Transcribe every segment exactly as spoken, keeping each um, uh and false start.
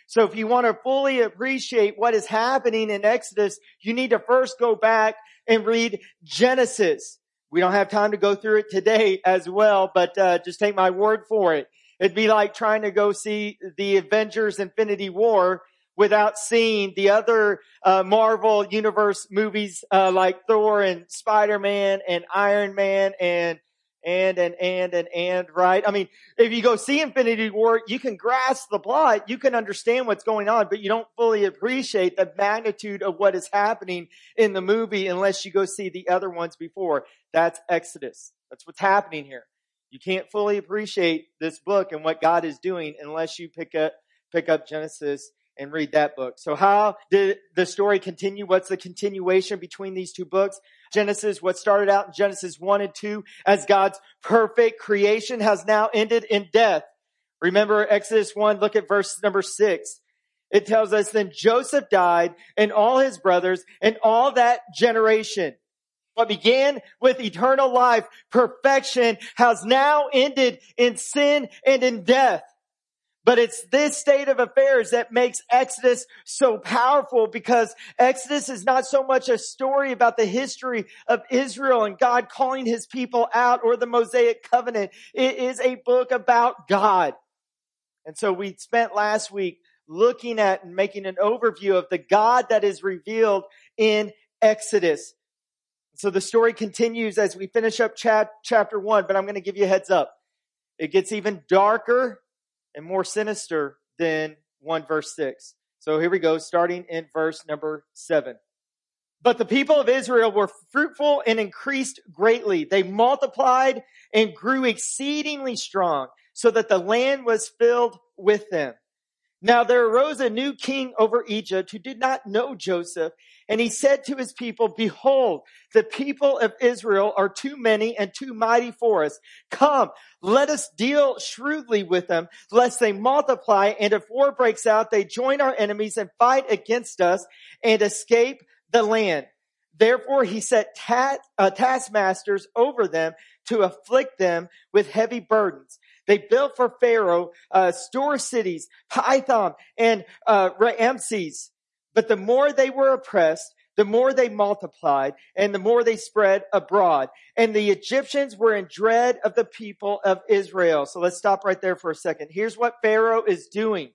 So if you want to fully appreciate what is happening in Exodus, you need to first go back and read Genesis. We don't have time to go through it today as well, but uh, just take my word for it. It'd be like trying to go see the Avengers Infinity War without seeing the other uh, Marvel Universe movies uh, like Thor and Spider-Man and Iron Man and and and and and and right? I mean, if you go see Infinity War, you can grasp the plot, you can understand what's going on, but you don't fully appreciate the magnitude of what is happening in the movie unless you go see the other ones before. That's Exodus. That's what's happening here. You can't fully appreciate this book and what God is doing unless you pick up pick up Genesis and read that book. So how did the story continue? What's the continuation between these two books? Genesis, what started out in Genesis one and two as God's perfect creation has now ended in death. Remember Exodus one, look at verse number six. It tells us, then Joseph died and all his brothers and all that generation. What began with eternal life, perfection, has now ended in sin and in death. But it's this state of affairs that makes Exodus so powerful, because Exodus is not so much a story about the history of Israel and God calling his people out or the Mosaic covenant. It is a book about God. And so we spent last week looking at and making an overview of the God that is revealed in Exodus. So the story continues as we finish up chat, chapter one, but I'm going to give you a heads up. It gets even darker and more sinister than one verse six. So here we go, starting in verse number seven. But the people of Israel were fruitful and increased greatly. They multiplied and grew exceedingly strong, so that the land was filled with them. Now there arose a new king over Egypt who did not know Joseph, and he said to his people, behold, the people of Israel are too many and too mighty for us. Come, let us deal shrewdly with them, lest they multiply, and if war breaks out, they join our enemies and fight against us and escape the land. Therefore he set ta- uh, taskmasters over them to afflict them with heavy burdens. They built for Pharaoh uh, store cities, Pithom and uh, Ramses. But the more they were oppressed, the more they multiplied, and the more they spread abroad. And the Egyptians were in dread of the people of Israel. So let's stop right there for a second. Here's what Pharaoh is doing.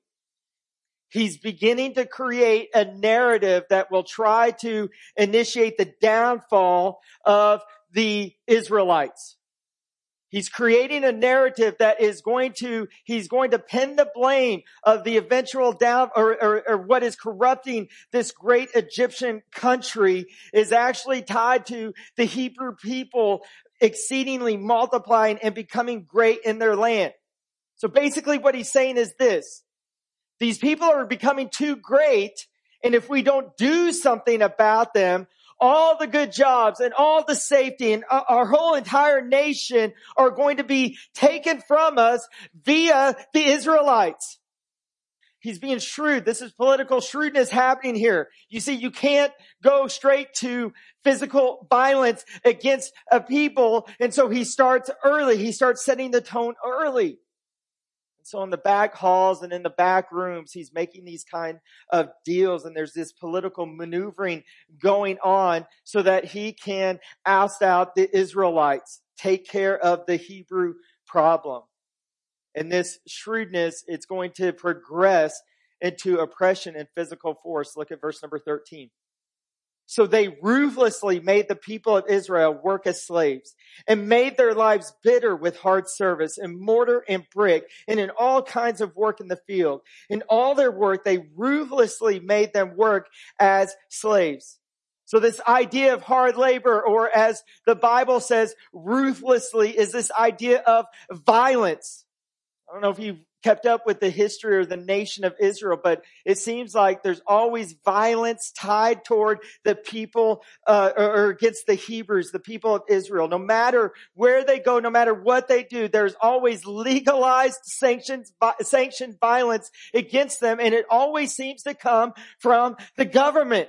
He's beginning to create a narrative that will try to initiate the downfall of the Israelites. He's creating a narrative that is going to, he's going to pin the blame of the eventual down, or, or, or what is corrupting this great Egyptian country is actually tied to the Hebrew people exceedingly multiplying and becoming great in their land. So basically what he's saying is this: these people are becoming too great, and if we don't do something about them, all the good jobs and all the safety and our whole entire nation are going to be taken from us via the Israelites. He's being shrewd. This is political shrewdness happening here. You see, you can't go straight to physical violence against a people. And so he starts early. He starts setting the tone early. So in the back halls and in the back rooms, he's making these kind of deals, and there's this political maneuvering going on so that he can oust out the Israelites, take care of the Hebrew problem. And this shrewdness, it's going to progress into oppression and physical force. Look at verse number thirteen. So they ruthlessly made the people of Israel work as slaves and made their lives bitter with hard service in mortar and brick and in all kinds of work in the field. In all their work, they ruthlessly made them work as slaves. So this idea of hard labor, or as the Bible says, ruthlessly, is this idea of violence. I don't know if you've kept up with the history or the nation of Israel, but it seems like there's always violence tied toward the people, uh, or, or against the Hebrews, the people of Israel. No matter where they go, no matter what they do, there's always legalized sanctions, sanctioned violence against them, and it always seems to come from the government.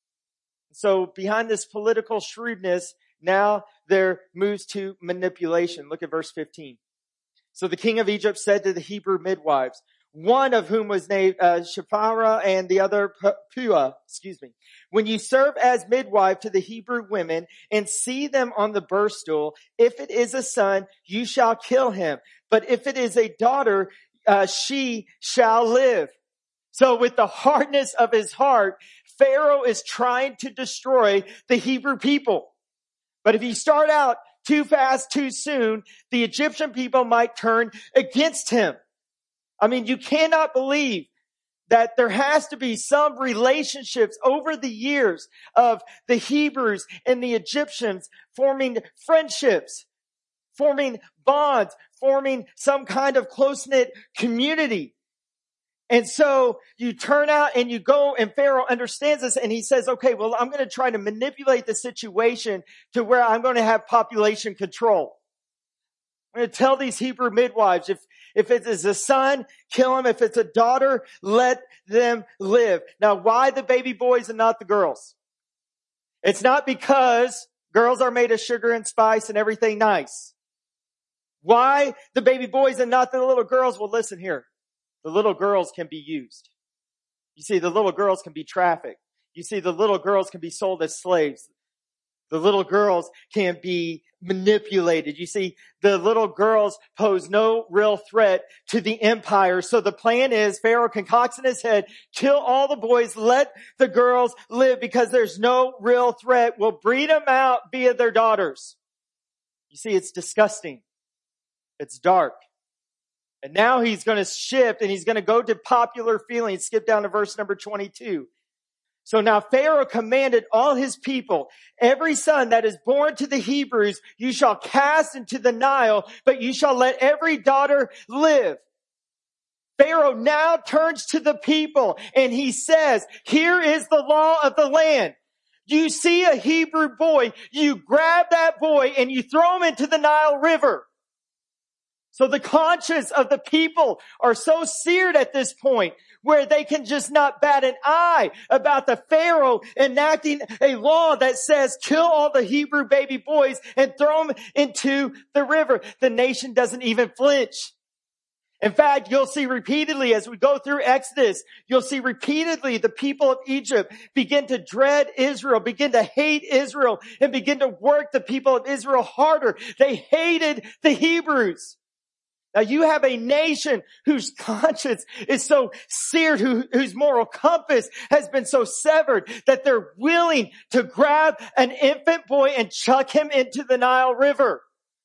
So behind this political shrewdness, now there moves to manipulation. Look at verse fifteen. So the king of Egypt said to the Hebrew midwives, one of whom was named uh, Shiphrah and the other Puah, excuse me. When you serve as midwife to the Hebrew women and see them on the birth stool, if it is a son, you shall kill him. But if it is a daughter, uh, she shall live. So with the hardness of his heart, Pharaoh is trying to destroy the Hebrew people. But if you start out too fast, too soon, the Egyptian people might turn against him. I mean, you cannot believe that there has to be some relationships over the years of the Hebrews and the Egyptians forming friendships, forming bonds, forming some kind of close-knit community. And so you turn out and you go, and Pharaoh understands this, and he says, okay, well, I'm going to try to manipulate the situation to where I'm going to have population control. I'm going to tell these Hebrew midwives, if, if it is a son, kill him. If it's a daughter, let them live. Now, why the baby boys and not the girls? It's not because girls are made of sugar and spice and everything nice. Why the baby boys and not the little girls? Well, listen here. The little girls can be used. You see, the little girls can be trafficked. You see, the little girls can be sold as slaves. The little girls can be manipulated. You see, the little girls pose no real threat to the empire. So the plan is Pharaoh concocts in his head, kill all the boys, let the girls live because there's no real threat. We'll breed them out via their daughters. You see, it's disgusting. It's dark. And now he's going to shift and he's going to go to popular feeling. Skip down to verse number twenty-two. So now Pharaoh commanded all his people, every son that is born to the Hebrews, you shall cast into the Nile, but you shall let every daughter live. Pharaoh now turns to the people and he says, here is the law of the land. You see a Hebrew boy, you grab that boy and you throw him into the Nile River. So the conscience of the people are so seared at this point where they can just not bat an eye about the Pharaoh enacting a law that says kill all the Hebrew baby boys and throw them into the river. The nation doesn't even flinch. In fact, you'll see repeatedly as we go through Exodus, you'll see repeatedly the people of Egypt begin to dread Israel, begin to hate Israel, and begin to work the people of Israel harder. They hated the Hebrews. Now you have a nation whose conscience is so seared, who, whose moral compass has been so severed that they're willing to grab an infant boy and chuck him into the Nile River.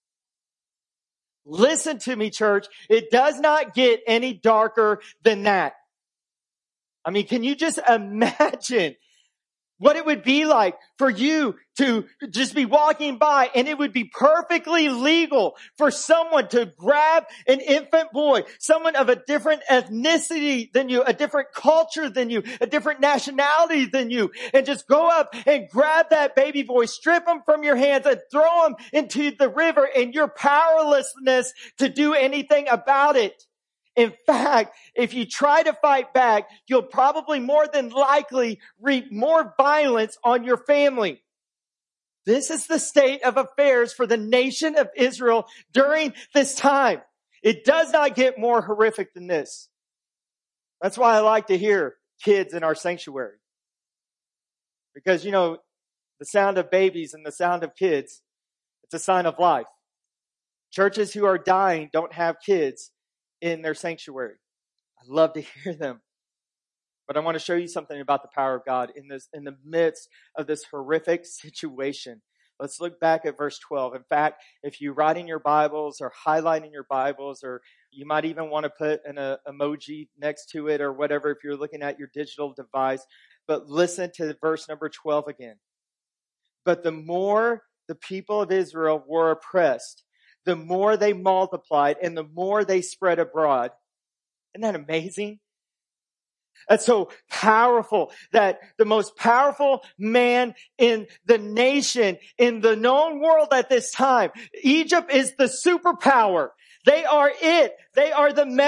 Listen to me, church. It does not get any darker than that. I mean, can you just imagine what it would be like for you to just be walking by and it would be perfectly legal for someone to grab an infant boy, someone of a different ethnicity than you, a different culture than you, a different nationality than you, and just go up and grab that baby boy, strip him from your hands and throw him into the river and your powerlessness to do anything about it. In fact, if you try to fight back, you'll probably more than likely reap more violence on your family. This is the state of affairs for the nation of Israel during this time. It does not get more horrific than this. That's why I like to hear kids in our sanctuary. Because, you know, the sound of babies and the sound of kids, it's a sign of life. Churches who are dying don't have kids in their sanctuary. I love to hear them. But I want to show you something about the power of God in this, in the midst of this horrific situation. Let's look back at verse twelve. In fact, if you write in your Bibles or highlight in your Bibles, or you might even want to put an uh, emoji next to it or whatever if you're looking at your digital device. But listen to verse number twelve again. But the more the people of Israel were oppressed, the more they multiplied and the more they spread abroad. Isn't that amazing? That's so powerful that the most powerful man in the nation, in the known world at this time, Egypt is the superpower. They are it. They are the mega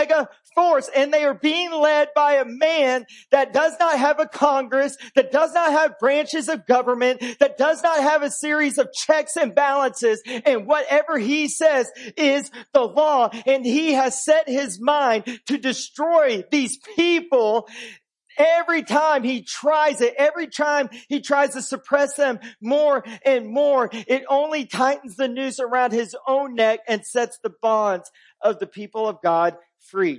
force, and they are being led by a man that does not have a Congress, that does not have branches of government, that does not have a series of checks and balances, and whatever he says is the law, and he has set his mind to destroy these people. Every time he tries it, every time he tries to suppress them more and more, it only tightens the noose around his own neck and sets the bonds of the people of God free.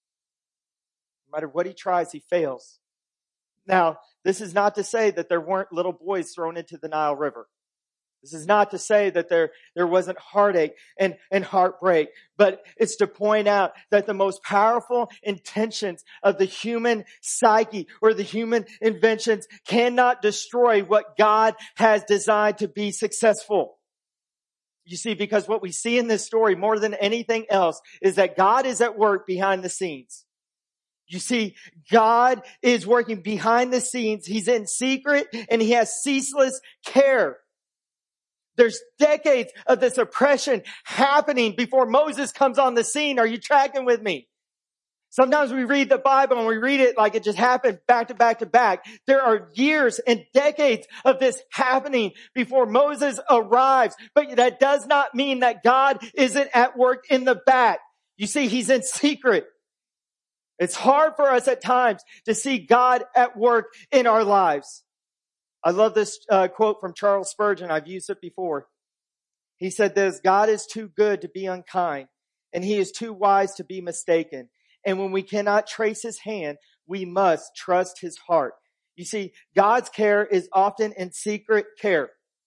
No matter what he tries, he fails. Now, this is not to say that there weren't little boys thrown into the Nile River. This is not to say that there, there wasn't heartache and, and heartbreak, but it's to point out that the most powerful intentions of the human psyche or the human inventions cannot destroy what God has designed to be successful. You see, because what we see in this story more than anything else is that God is at work behind the scenes. You see, God is working behind the scenes. He's in secret and he has ceaseless care. There's decades of this oppression happening before Moses comes on the scene. Are you tracking with me? Sometimes we read the Bible and we read it like it just happened back to back to back. There are years and decades of this happening before Moses arrives. But that does not mean that God isn't at work in the back. You see, he's in secret. It's hard for us at times to see God at work in our lives. I love this uh, quote from Charles Spurgeon. I've used it before. He said this: God is too good to be unkind, and he is too wise to be mistaken. And when we cannot trace his hand, we must trust his heart. You see, God's care is often in secret care.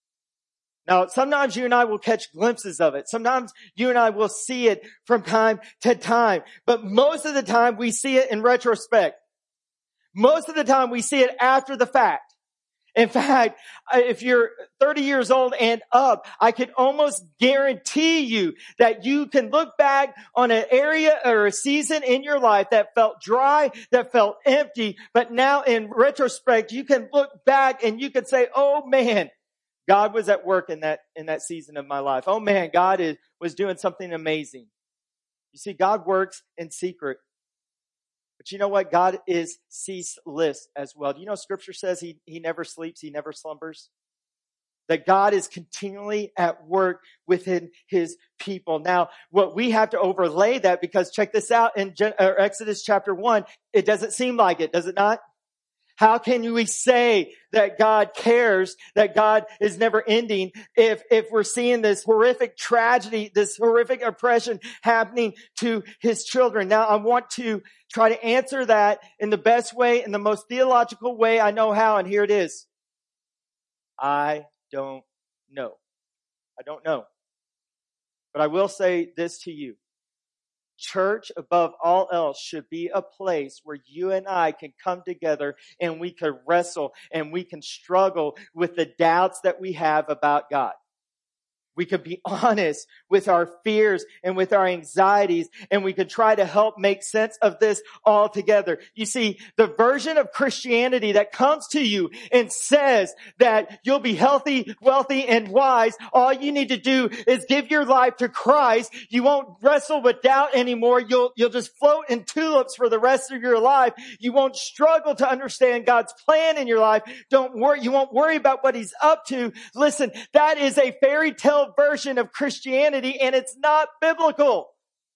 Now, sometimes you and I will catch glimpses of it. Sometimes you and I will see it from time to time. But most of the time we see it in retrospect. Most of the time we see it after the fact. In fact, if you're thirty years old and up, I can almost guarantee you that you can look back on an area or a season in your life that felt dry, that felt empty, but now in retrospect, you can look back and you can say, oh man, God was at work in that, in that season of my life. Oh man, God is, was doing something amazing. You see, God works in secret. But you know what? God is ceaseless as well. Do you know Scripture says he, he never sleeps, he never slumbers? That God is continually at work within his people. Now, what we have to overlay that, because check this out in Gen- or Exodus chapter one, it doesn't seem like it, does it not? How can we say that God cares, that God is never ending if, if we're seeing this horrific tragedy, this horrific oppression happening to his children? Now, I want to try to answer that in the best way, in the most theological way I know how, and here it is. I don't know. I don't know. But I will say this to you. Church, above all else, should be a place where you and I can come together and we can wrestle and we can struggle with the doubts that we have about God. We could be honest with our fears and with our anxieties, and we could try to help make sense of this all together. You see, the version of Christianity that comes to you and says that you'll be healthy, wealthy, and wise, all you need to do is give your life to Christ. You won't wrestle with doubt anymore. You'll, you'll just float in tulips for the rest of your life. You won't struggle to understand God's plan in your life. Don't worry. You won't worry about what he's up to. Listen, that is a fairy tale version of Christianity, and it's not biblical.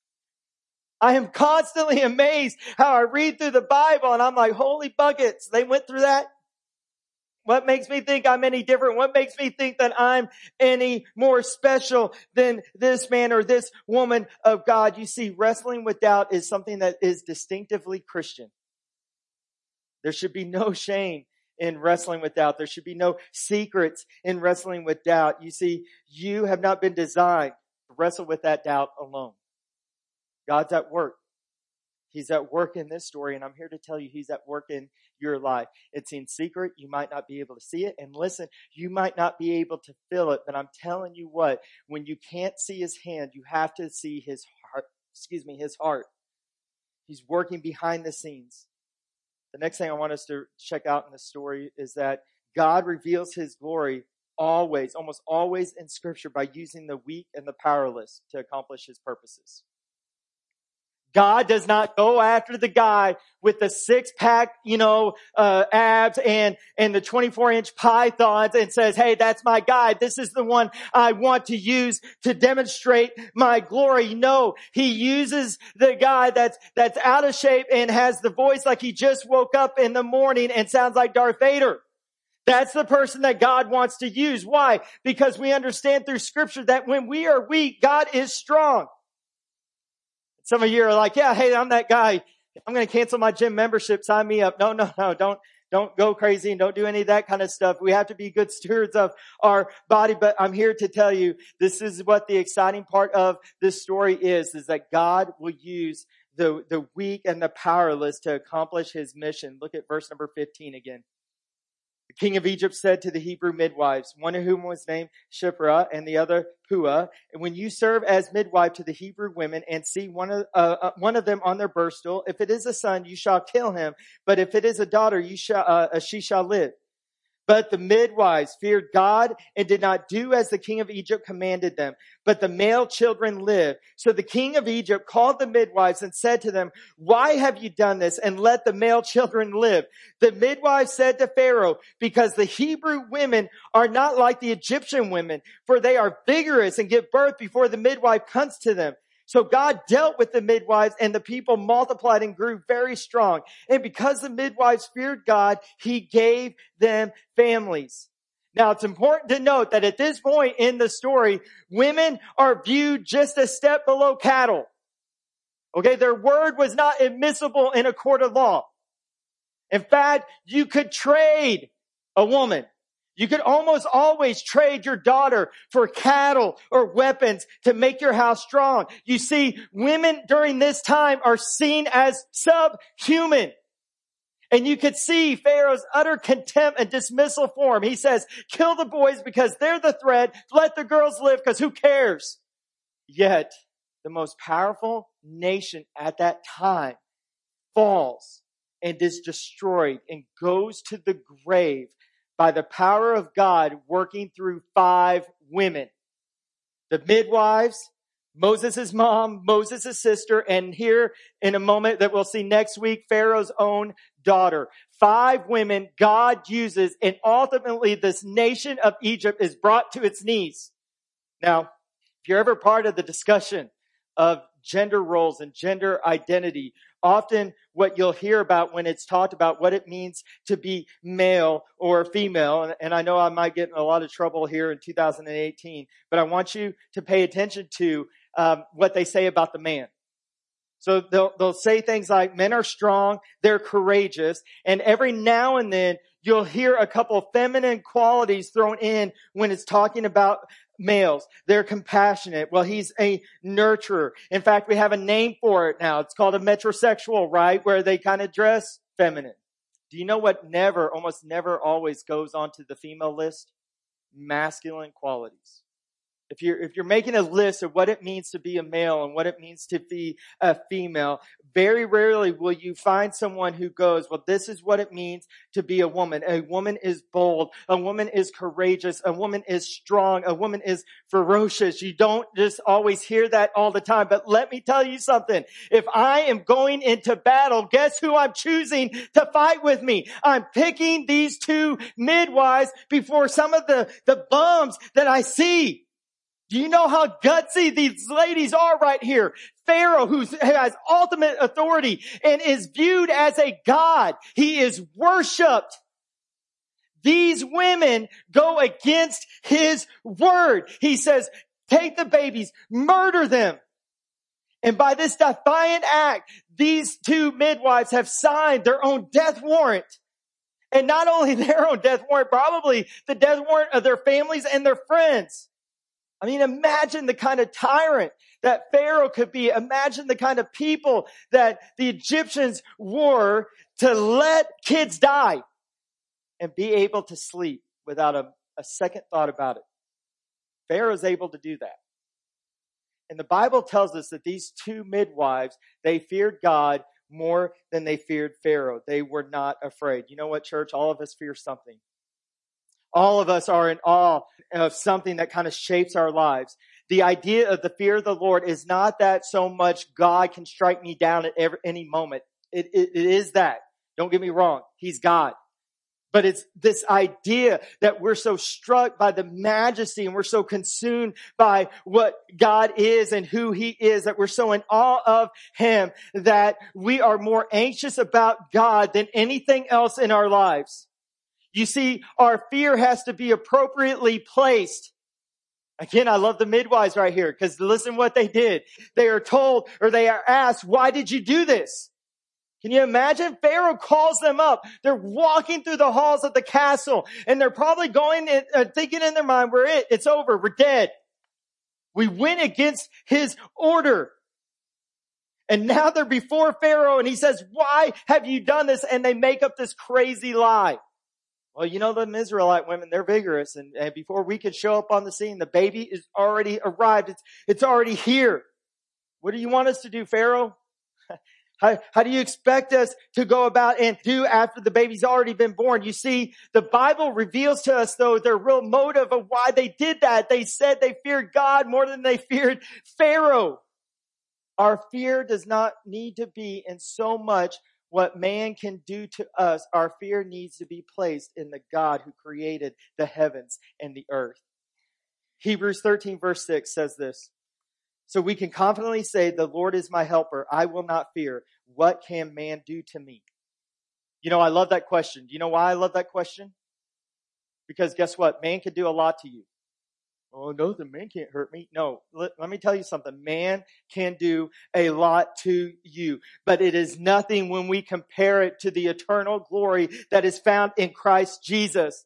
I am constantly amazed how I read through the Bible and I'm like, holy buckets, they went through that? What makes me think I'm any different? What makes me think that I'm any more special than this man or this woman of God? You see, wrestling with doubt is something that is distinctively Christian. There should be no shame in wrestling with doubt. There should be no secrets in wrestling with doubt. You see, you have not been designed to wrestle with that doubt alone. God's at work. He's at work in this story, and I'm here to tell you he's at work in your life. It's in secret. You might not be able to see it. And listen, you might not be able to feel it, but I'm telling you what, when you can't see his hand, you have to see his heart, excuse me, his heart. He's working behind the scenes. The next thing I want us to check out in the story is that God reveals his glory always, almost always in Scripture by using the weak and the powerless to accomplish his purposes. God does not go after the guy with the six pack, you know, uh, abs and, and the twenty-four inch pythons and says, hey, that's my guy. This is the one I want to use to demonstrate my glory. No, he uses the guy that's, that's out of shape and has the voice like he just woke up in the morning and sounds like Darth Vader. That's the person that God wants to use. Why? Because we understand through scripture that when we are weak, God is strong. Some of you are like, yeah, hey, I'm that guy. I'm going to cancel my gym membership. Sign me up. No, no, no. Don't, don't go crazy and don't do any of that kind of stuff. We have to be good stewards of our body. But I'm here to tell you, this is what the exciting part of this story is, is that God will use the, the weak and the powerless to accomplish his mission. Look at verse number fifteen again. The king of Egypt said to the Hebrew midwives, one of whom was named Shiphrah and the other Puah, and when you serve as midwife to the Hebrew women and see one of, uh, uh, one of them on their birth stool, if it is a son, you shall kill him. But if it is a daughter, you shall, uh, she shall live. But the midwives feared God and did not do as the king of Egypt commanded them. But the male children lived. So the king of Egypt called the midwives and said to them, why have you done this and let the male children live? The midwives said to Pharaoh, because the Hebrew women are not like the Egyptian women, for they are vigorous and give birth before the midwife comes to them. So God dealt with the midwives and the people multiplied and grew very strong. And because the midwives feared God, he gave them families. Now it's important to note that at this point in the story, women are viewed just a step below cattle. Okay, their word was not admissible in a court of law. In fact, you could trade a woman. You could almost always trade your daughter for cattle or weapons to make your house strong. You see, women during this time are seen as subhuman. And you could see Pharaoh's utter contempt and dismissal for him. He says, kill the boys because they're the threat. Let the girls live because who cares? Yet, the most powerful nation at that time falls and is destroyed and goes to the grave by the power of God working through five women. The midwives, Moses' mom, Moses' sister, and here in a moment that we'll see next week, Pharaoh's own daughter. Five women God uses, and ultimately this nation of Egypt is brought to its knees. Now, if you're ever part of the discussion of gender roles and gender identity, often what you'll hear about when it's talked about what it means to be male or female, and, and I know I might get in a lot of trouble here in two thousand eighteen, but I want you to pay attention to um, what they say about the man. So they'll, they'll say things like men are strong, they're courageous, and every now and then you'll hear a couple of feminine qualities thrown in when it's talking about males. They're compassionate. Well, he's a nurturer. In fact, we have a name for it now. It's called a metrosexual, right? Where they kind of dress feminine. Do you know what never, almost never always goes onto the female list? Masculine qualities. If you're, if you're making a list of what it means to be a male and what it means to be a female, very rarely will you find someone who goes, well, this is what it means to be a woman. A woman is bold. A woman is courageous. A woman is strong. A woman is ferocious. You don't just always hear that all the time. But let me tell you something. If I am going into battle, guess who I'm choosing to fight with me? I'm picking these two midwives before some of the, the bums that I see. Do you know how gutsy these ladies are right here? Pharaoh, who has ultimate authority and is viewed as a god. He is worshipped. These women go against his word. He says, take the babies, murder them. And by this defiant act, these two midwives have signed their own death warrant. And not only their own death warrant, probably the death warrant of their families and their friends. I mean, imagine the kind of tyrant that Pharaoh could be. Imagine the kind of people that the Egyptians were to let kids die and be able to sleep without a, a second thought about it. Pharaoh's able to do that. And the Bible tells us that these two midwives, they feared God more than they feared Pharaoh. They were not afraid. You know what, church? All of us fear something. All of us are in awe of something that kind of shapes our lives. The idea of the fear of the Lord is not that so much God can strike me down at every, any moment. It, it, it is that. Don't get me wrong. He's God. But it's this idea that we're so struck by the majesty and we're so consumed by what God is and who He is, that we're so in awe of Him that we are more anxious about God than anything else in our lives. You see, our fear has to be appropriately placed. Again, I love the midwives right here, because listen what they did. They are told, or they are asked, why did you do this? Can you imagine? Pharaoh calls them up. They're walking through the halls of the castle, and they're probably going in, uh, thinking in their mind, we're it. It's over. We're dead. We went against his order. And now they're before Pharaoh, and he says, why have you done this? And they make up this crazy lie. Well, you know, the Israelite women, they're vigorous. And, and before we could show up on the scene, the baby is already arrived. It's, it's already here. What do you want us to do, Pharaoh? How, how do you expect us to go about and do after the baby's already been born? You see, the Bible reveals to us, though, their real motive of why they did that. They said they feared God more than they feared Pharaoh. Our fear does not need to be in so much what man can do to us. Our fear needs to be placed in the God who created the heavens and the earth. Hebrews thirteen verse six says this. So we can confidently say, the Lord is my helper. I will not fear. What can man do to me? You know, I love that question. Do you know why I love that question? Because guess what? Man can do a lot to you. Oh, no, the man can't hurt me. No, let, let me tell you something. Man can do a lot to you, but it is nothing when we compare it to the eternal glory that is found in Christ Jesus.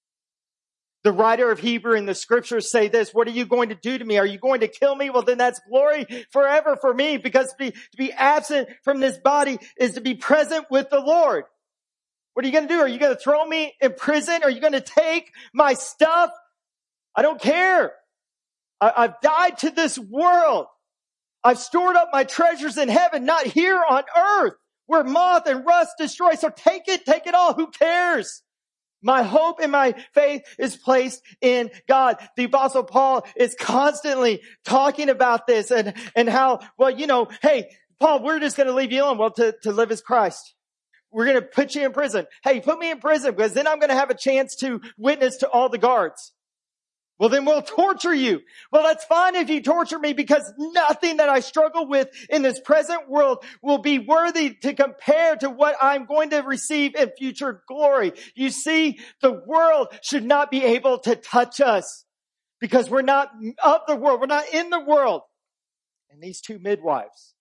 The writer of Hebrew in the scriptures say this, what are you going to do to me? Are you going to kill me? Well, then that's glory forever for me, because to be, to be absent from this body is to be present with the Lord. What are you going to do? Are you going to throw me in prison? Are you going to take my stuff? I don't care. I, I've died to this world. I've stored up my treasures in heaven, not here on earth, where moth and rust destroy. So take it, take it all. Who cares? My hope and my faith is placed in God. The Apostle Paul is constantly talking about this and, and how, well, you know, hey, Paul, we're just going to leave you alone. Well, to, to live as Christ. We're going to put you in prison. Hey, put me in prison because then I'm going to have a chance to witness to all the guards. Well, then we'll torture you. Well, that's fine if you torture me, because nothing that I struggle with in this present world will be worthy to compare to what I'm going to receive in future glory. You see, the world should not be able to touch us because we're not of the world. We're not in the world. And these two midwives,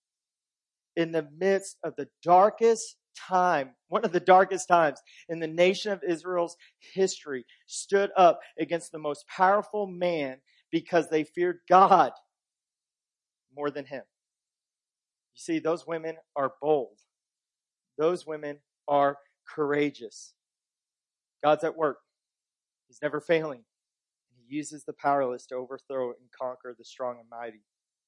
in the midst of the darkest time, one of the darkest times in the nation of Israel's history, stood up against the most powerful man because they feared God more than him. You see, those women are bold. Those women are courageous. God's at work. He's never failing. He uses the powerless to overthrow and conquer the strong and mighty.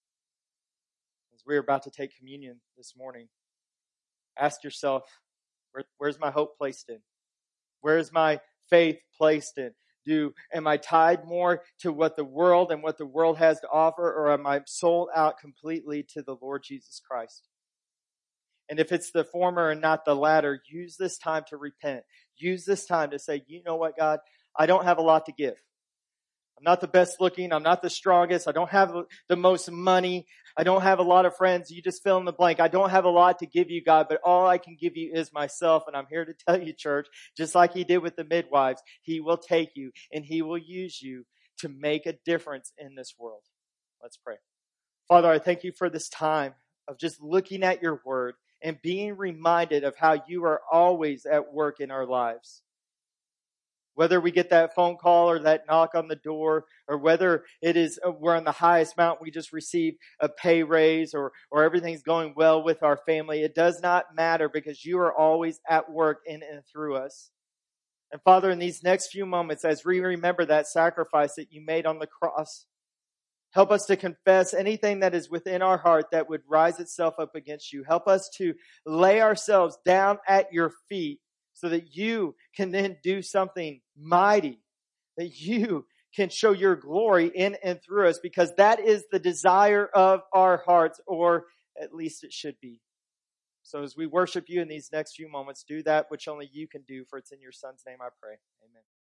As we're about to take communion this morning, ask yourself, where, where's my hope placed in? Where's my faith placed in? Do, am I tied more to what the world and what the world has to offer, or am I sold out completely to the Lord Jesus Christ? And if it's the former and not the latter, use this time to repent. Use this time to say, you know what, God, I don't have a lot to give. I'm not the best looking. I'm not the strongest. I don't have the most money. I don't have a lot of friends. You just fill in the blank. I don't have a lot to give you, God, but all I can give you is myself. And I'm here to tell you, church, just like he did with the midwives, he will take you and he will use you to make a difference in this world. Let's pray. Father, I thank you for this time of just looking at your word and being reminded of how you are always at work in our lives. Whether we get that phone call or that knock on the door, or whether it is uh, we're on the highest mountain, we just received a pay raise, or, or everything's going well with our family, it does not matter, because you are always at work in and through us. And Father, in these next few moments, as we remember that sacrifice that you made on the cross, help us to confess anything that is within our heart that would rise itself up against you. Help us to lay ourselves down at your feet, so that you can then do something mighty, that you can show your glory in and through us, because that is the desire of our hearts, or at least it should be. So as we worship you in these next few moments, do that which only you can do, for it's in your Son's name I pray. Amen.